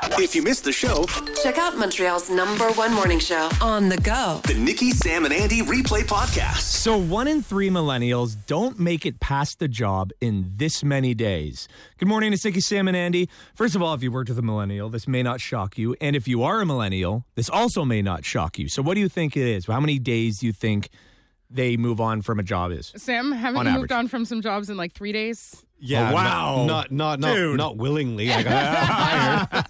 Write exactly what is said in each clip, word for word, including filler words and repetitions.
If you missed the show, check out Montreal's number one morning show on the go. The Nikki, Sam, and Andy Replay Podcast. So one in three millennials don't make it past the job in this many days. Good morning, it's Nikki, Sam, and Andy. First of all, if you worked with a millennial, this may not shock you. And if you are a millennial, this also may not shock you. So what do you think it is? How many days do you think they move on from a job is? Sam, haven't on you average. moved on from some jobs in like three days? Yeah. Oh, wow. Not not not Dude. not, not willingly. I got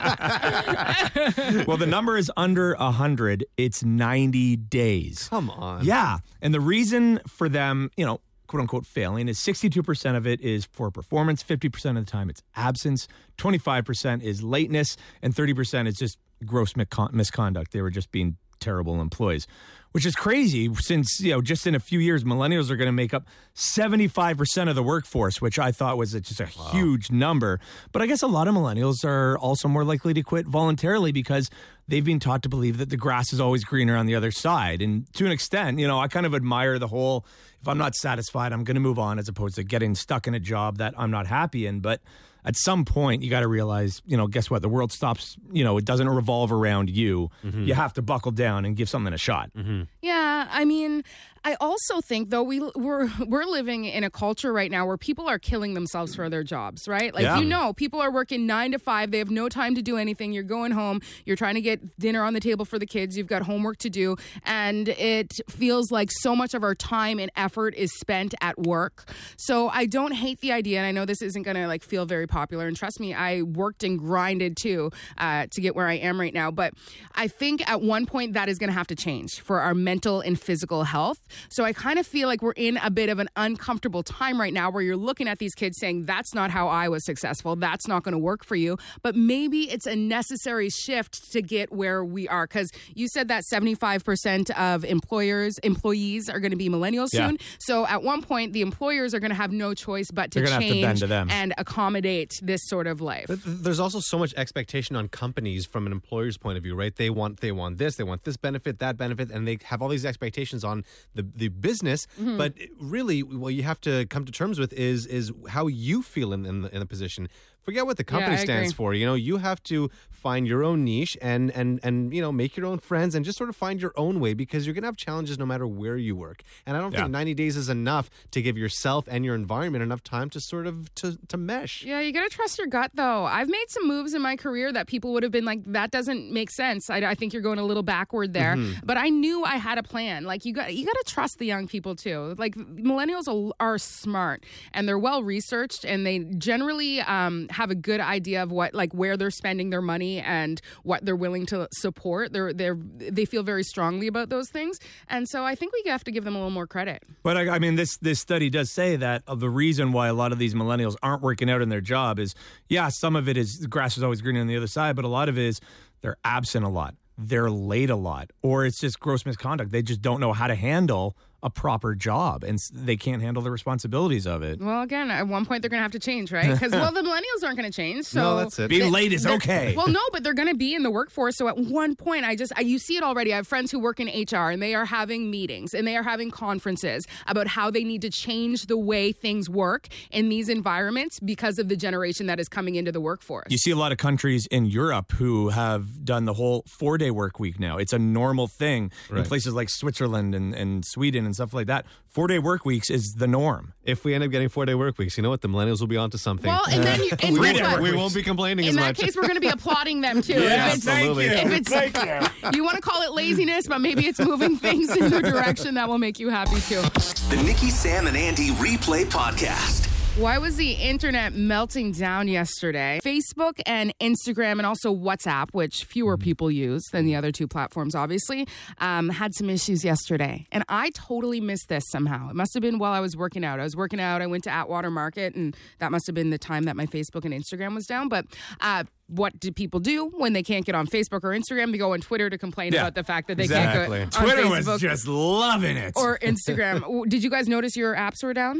fired. Well, the number is under one hundred. It's ninety days. Come on. Yeah. And the reason for them, you know, quote unquote failing is sixty-two percent of it is poor performance, fifty percent of the time it's absence, twenty-five percent is lateness, and thirty percent is just gross miscon- misconduct. They were just being terrible employees, which is crazy since, you know, just in a few years, millennials are going to make up seventy-five percent of the workforce, which I thought was just a wow. huge number. But I guess a lot of millennials are also more likely to quit voluntarily because they've been taught to believe that the grass is always greener on the other side. And to an extent, you know, I kind of admire the whole, if I'm not satisfied, I'm going to move on, as opposed to getting stuck in a job that I'm not happy in. But at some point, you got to realize, you know, guess what? The world stops, you know, it doesn't revolve around you. Mm-hmm. You have to buckle down and give something a shot. Mm-hmm. Yeah, I mean, I also think, though, we, we're we're living in a culture right now where people are killing themselves for their jobs, right? Like, yeah. you know, people are working nine to five. They have no time to do anything. You're going home. You're trying to get dinner on the table for the kids. You've got homework to do. And it feels like so much of our time and effort is spent at work. So I don't hate the idea. And I know this isn't going to, like, feel very popular. And trust me, I worked and grinded, too, uh, to get where I am right now. But I think at one point that is going to have to change for our mental and physical health. So I kind of feel like we're in a bit of an uncomfortable time right now where you're looking at these kids saying, that's not how I was successful. That's not going to work for you. But maybe it's a necessary shift to get where we are. Because you said that seventy-five percent of employers, employees are going to be millennials Yeah. soon. So at one point, the employers are going to have no choice but to They're gonna have to change bend to them. and accommodate this sort of life. But there's also so much expectation on companies from an employer's point of view, right? They want they want this, they want this benefit, that benefit, and they have all these expectations on the, the business. Mm-hmm. But really, what you have to come to terms with is is how you feel in in the, in the position. Forget what the company Yeah, I stands agree. for. You know, you have to find your own niche and and and you know make your own friends and just sort of find your own way, because you're going to have challenges no matter where you work. And I don't Yeah. think ninety days is enough to give yourself and your environment enough time to sort of to to mesh. Yeah, you got to trust your gut, though. I've made some moves in my career that people would have been like, that doesn't make sense. I, I think you're going a little backward there. Mm-hmm. But I knew I had a plan. Like, you got you got to trust the young people, too. Like, millennials are, are smart, and they're well-researched, and they generally um, have a good idea of what, like, where they're spending their money and what they're willing to support. They're, they're, they feel very strongly about those things. And so I think we have to give them a little more credit. But I, I mean, this this study does say that of the reason why a lot of these millennials aren't working out in their job is, yeah, some of it is the grass is always greener on the other side, but a lot of it is they're absent a lot, they're late a lot, or it's just gross misconduct. They just don't know how to handle a proper job, and they can't handle the responsibilities of it. Well, again, at one point they're going to have to change, right? Because, well, the millennials aren't going to change. So No, that's it. Being they- late is they're- okay. Well, no, but they're going to be in the workforce. So at one point, I just, I, you see it already. I have friends who work in H R, and they are having meetings, and they are having conferences about how they need to change the way things work in these environments because of the generation that is coming into the workforce. You see a lot of countries in Europe who have done the whole four-day work week now. It's a normal thing Right. in places like Switzerland and, and Sweden and stuff like that. Four-day work weeks is the norm. If we end up getting four-day work weeks, you know what? The millennials will be onto something. Well, and then you, and we, guess won't, what? we won't be complaining In as that much. case, we're going to be applauding them too. Yeah, if it's, absolutely. If it's, you want to call it laziness, but maybe it's moving things in a direction that will make you happy too. The Nikki, Sam, and Andy Replay Podcast. Why was the internet melting down yesterday? Facebook and Instagram and also WhatsApp, which fewer people use than the other two platforms, obviously, um, had some issues yesterday. And I totally missed this somehow. It must have been while I was working out. I was working out. I went to Atwater Market, and that must have been the time that my Facebook and Instagram was down. But uh, what do people do when they can't get on Facebook or Instagram? They go on Twitter to complain Yeah, about the fact that they exactly. can't go on Twitter Facebook was just loving it. or Instagram. Did you guys notice your apps were down?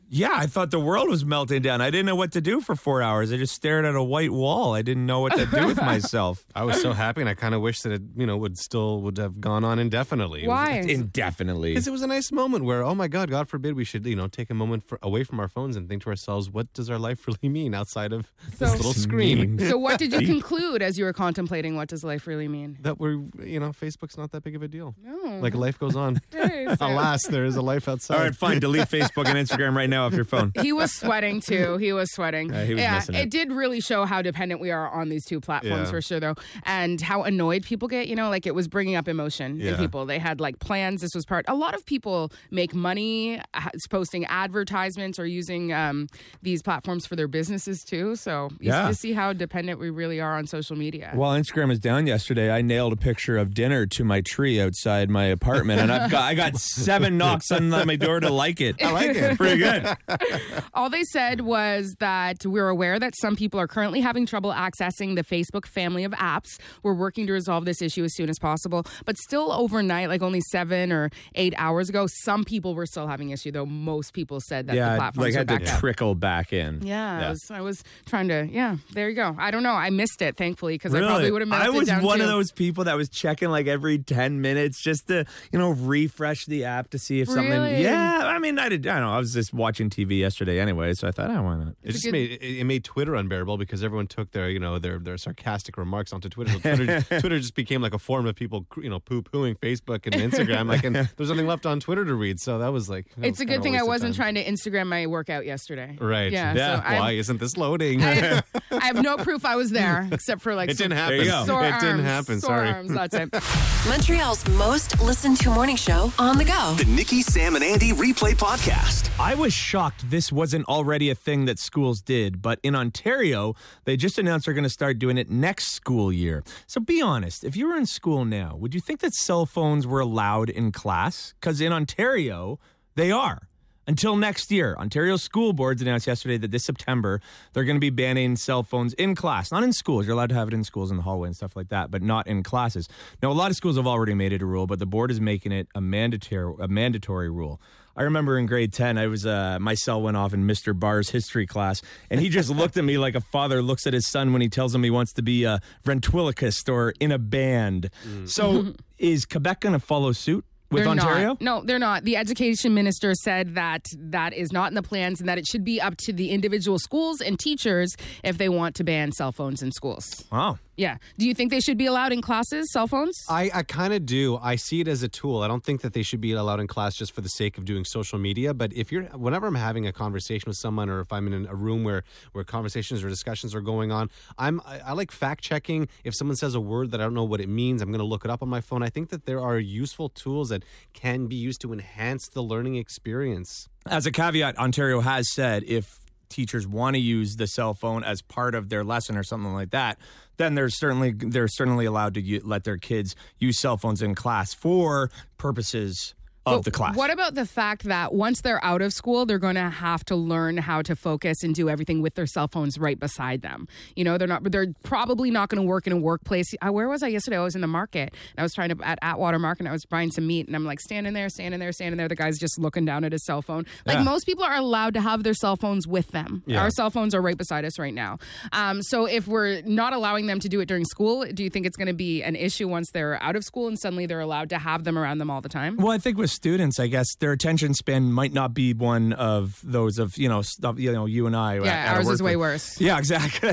Yeah, I thought the world was melting down. I didn't know what to do for four hours. I just stared at a white wall. I didn't know what to do with myself. I was so happy, and I kind of wish that it, you know, would still would have gone on indefinitely. Why? Indefinitely. Because it was a nice moment where, oh my God, God forbid, we should, you know, take a moment for, away from our phones and think to ourselves, what does our life really mean outside of So- this little screen? So what did you conclude as you were contemplating what does life really mean? That we're, you know, Facebook's not that big of a deal. No. Like life goes on. Hey, Sam. Alas, there is a life outside. All right, fine. Delete Facebook and Instagram right now off your phone. He was sweating too. He was sweating. Yeah, he was yeah, missing it. it did really show how dependent we are on these two platforms Yeah. for sure, though, and how annoyed people get. You know, like it was bringing up emotion in Yeah. people. They had like plans. This was part. A lot of people make money uh, posting advertisements or using um, these platforms for their businesses too. So you Yeah. you see how dependent we really are on social media. While Instagram was down yesterday, I nailed a picture of dinner to my tree outside my apartment, and I've got I got seven knocks on my door to like it. I like it. Pretty good. All they said was that we're aware that some people are currently having trouble accessing the Facebook family of apps. We're working to resolve this issue as soon as possible. But still overnight, like only seven or eight hours ago, some people were still having issue, though most people said that the Yeah, platforms like were had to back up. trickle back in. Yeah, I, was, I was trying to, yeah, there you go. I don't know. I missed it, thankfully, because I probably would have melted I was down one too. of those people that was checking like every ten minutes just to, you know, refresh the app to see if something. Really? Yeah, I mean, I did. I don't know. I was just watching T V yesterday anyway, so I thought, oh, why not? It just good- made it, it made Twitter unbearable because everyone took their you know their their sarcastic remarks onto Twitter. So Twitter, Twitter just became like a forum of people you know poo pooing Facebook and Instagram. Like, and there's nothing left on Twitter to read. So that was like that It's was a kinda good thing I waste of wasn't time. trying to Instagram my workout yesterday. Right. Yeah. Yeah. So I- Why isn't this loading? I, I have no proof I was there, except for like It didn't some happen. There you go. sore It didn't arms, happen. Sore Sorry. arms, that's it. Montreal's most listened to morning show on the go. The Nikki, Sam, and Andy Replay Podcast. I was shocked this wasn't already a thing that schools did, but in Ontario, they just announced they're going to start doing it next school year. So be honest, if you were in school now, would you think that cell phones were allowed in class? Because in Ontario, they are. Until next year, Ontario school boards announced yesterday that this September, they're going to be banning cell phones in class, not in schools. You're allowed to have it in schools in the hallway and stuff like that, but not in classes. Now, a lot of schools have already made it a rule, but the board is making it a mandatory, a mandatory rule. I remember in grade ten, I was uh, my cell went off in Mister Barr's history class, and he just looked at me like a father looks at his son when he tells him he wants to be a ventriloquist or in a band. So is Quebec going to follow suit with They're Ontario? Not. No, they're not. The education minister said that that is not in the plans and that it should be up to the individual schools and teachers if they want to ban cell phones in schools. Wow. Yeah. Do you think they should be allowed in classes, cell phones? I, I kind of do. I see it as a tool. I don't think that they should be allowed in class just for the sake of doing social media. But if you're, whenever I'm having a conversation with someone, or if I'm in a room where where conversations or discussions are going on, I'm I, I like fact checking. If someone says a word that I don't know what it means, I'm going to look it up on my phone. I think that there are useful tools that can be used to enhance the learning experience. As a caveat, Ontario has said if teachers want to use the cell phone as part of their lesson or something like that, then they're certainly they're certainly allowed to u- let their kids use cell phones in class for purposes of But the class. What about the fact that once they're out of school, they're going to have to learn how to focus and do everything with their cell phones right beside them? You know, they're not. They're probably not going to work in a workplace. Uh, Where was I yesterday? I was in the market. And I was trying to at Atwater Market. And I was buying some meat, and I'm like standing there, standing there, standing there. The guy's just looking down at his cell phone. Like Yeah. most people are allowed to have their cell phones with them. Yeah. Our cell phones are right beside us right now. Um, so if we're not allowing them to do it during school, do you think it's going to be an issue once they're out of school and suddenly they're allowed to have them around them all the time? Well, I think with students, I guess their attention span might not be one of those of you know stuff, you know you and I. Yeah, at, at a ours is way workplace. worse. Yeah, exactly.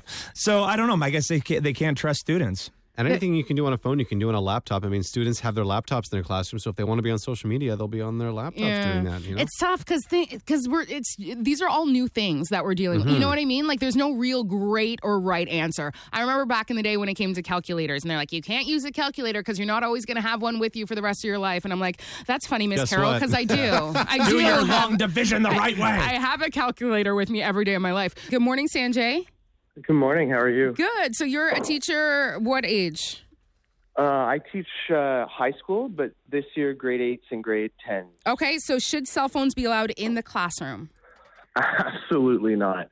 So I don't know. I guess they can't, they can't trust students. And anything you can do on a phone, you can do on a laptop. I mean, students have their laptops in their classroom, so if they want to be on social media, they'll be on their laptops doing that. You know? It's tough because because we're it's these are all new things that we're dealing with. You Mm-hmm. know what I mean? Like there's no real great or right answer. I remember back in the day when it came to calculators, and they're like, you can't use a calculator because you're not always going to have one with you for the rest of your life. And I'm like, that's funny, Miss Guess Carol, what? because I do. I do. Do your have- long division the right way. I have a calculator with me every day of my life. Good morning, Sanjay. Good morning. How are you? Good. So you're a teacher. What age? Uh, I teach uh, high school, but this year grade eights and grade tens. Okay. So should cell phones be allowed in the classroom? Absolutely not.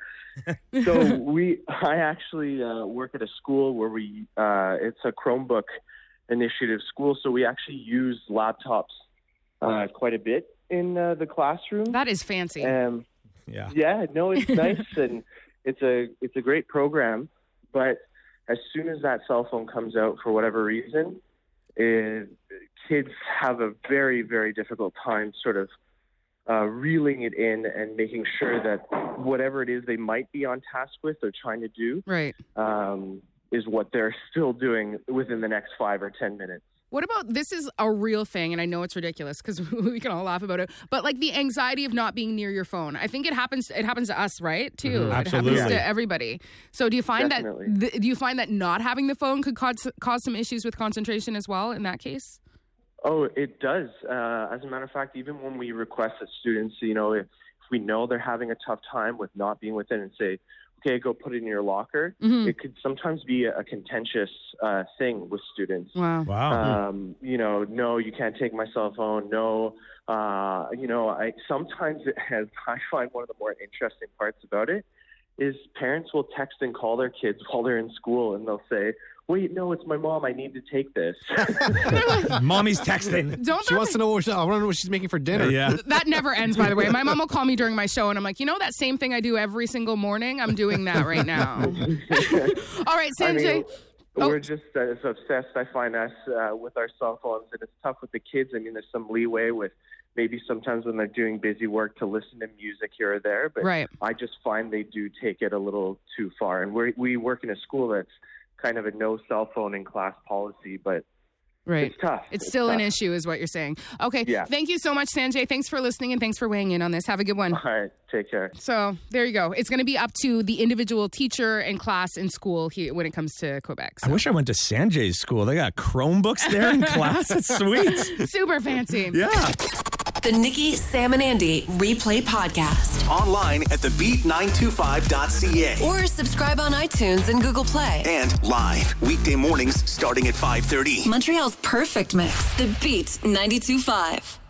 So we, I actually uh, work at a school where we, uh, it's a Chromebook initiative school, so we actually use laptops uh, quite a bit in uh, the classroom. That is fancy. Um, Yeah. Yeah, no, it's nice and it's a it's a great program, but as soon as that cell phone comes out for whatever reason, it, kids have a very, very difficult time sort of uh, reeling it in and making sure that whatever it is they might be on task with or trying to do Right. um, is what they're still doing within the next five or ten minutes. What about, this is a real thing, and I know it's ridiculous because we can all laugh about it, but like the anxiety of not being near your phone. I think it happens It happens to us, right, too? Mhm, it absolutely. happens to everybody. So do you find Definitely. that th- do you find that not having the phone could cause, cause some issues with concentration as well in that case? Oh, it does. Uh, as a matter of fact, even when we request that students, you know, if, if we know they're having a tough time with not being within and say, okay, go put it in your locker, Mm-hmm. it could sometimes be a, a contentious uh, thing with students. Wow. Wow. Um, you know, no, you can't take my cell phone. No, uh, you know, I sometimes it has. I find one of the more interesting parts about it is parents will text and call their kids while they're in school, and they'll say, "Wait, no, it's my mom. I need to take this." Mommy's texting. Don't She that wants to know what, I want to know what she's making for dinner. Yeah. That never ends, by the way. My mom will call me during my show, and I'm like, you know that same thing I do every single morning? I'm doing that right now. All right, I Sanjay. mean, Oh. we're just uh, as obsessed, I find us, uh, with our cell phones, and it's tough with the kids. I mean, there's some leeway with maybe sometimes when they're doing busy work to listen to music here or there, but Right. I just find they do take it a little too far. And we we work in a school that's kind of a no cell phone in class policy, but Right. it's tough. It's still an tough. issue, is what you're saying. Okay. Yeah. Thank you so much, Sanjay. Thanks for listening, and thanks for weighing in on this. Have a good one. All right, take care. So there you go. It's going to be up to the individual teacher and class in school here when it comes to Quebec. I So. wish I went to Sanjay's school. They got Chromebooks there in class. It's sweet. Super fancy. Yeah. The Nikki, Sam, and Andy Replay Podcast. Online at the beat nine two five dot c a. Or subscribe on iTunes and Google Play. And live weekday mornings starting at five thirty. Montreal's perfect mix. The Beat ninety-two point five.